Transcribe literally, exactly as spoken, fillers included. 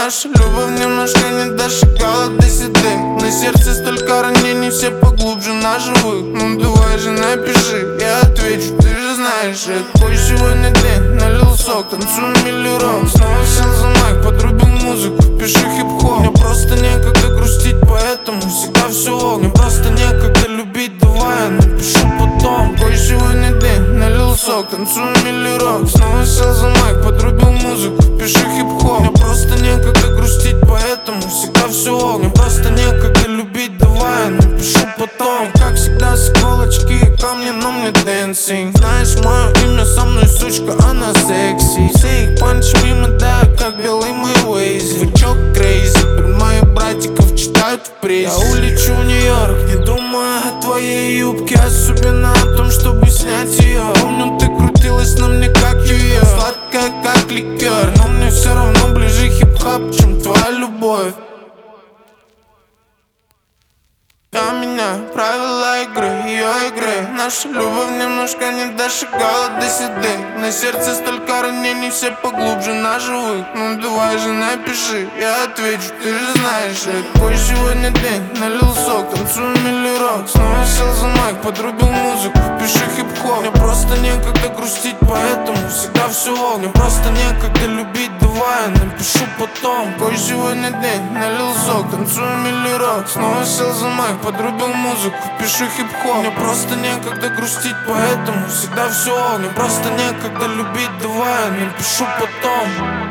Наша любовь немножко не дошагала до седых. На сердце столько ранений, все поглубже на живых. Ну давай же напиши, я отвечу, ты же знаешь. Я твой сегодня день, налил сок, танцую миллион. Снова сел за майк, подрубил музыку, пишу хип-хоп. Мне просто некогда грустить, поэтому всегда все ок. Мне просто некогда любить, давай я напишу потом. Твой сегодня день, налил сок, танцую миллион. Снова сел за майк, подрубил музыку, пишу хип-хоп. Мне просто некогда грустить, поэтому всегда все ок. Мне просто некогда любить, давай я напишу потом. Как всегда с иголочки и камни, но мне dancing. Знаешь мое имя, со мной сучка, она секси. Все их панчи мимо, да, как белый мой Waze. Вы чё крейзи, про моих братиков читают в прессе. Я улечу в Нью-Йорк, не думая о твоей юбке, особенно о том, чтобы снять ее. Помню, ты крутилась на мне как ее, сладкая как ликер, но мне все равно ближе хип-хоп, чем твоя любовь. Я меняю правила игры, ее игры. Наша любовь немножко не дошагала до седых. На сердце столько ранений, все поглубже на живых. Ну давай же напиши, я отвечу, ты же знаешь. Я твой сегодня день, налил сок, танцую миллион. Снова сел за майк, подрубил музыку, пишу хип-хоп. Мне просто некогда грустить, поэтому всегда все ок. Мне просто некогда любить, давай я напишу потом. Твой сегодня день, налил сок, танцую миллион. Снова сел за майк, подрубил музыку, пишу хип-хоп. Мне просто некогда грустить, поэтому всегда все ок. Мне просто некогда любить, давай я напишу потом.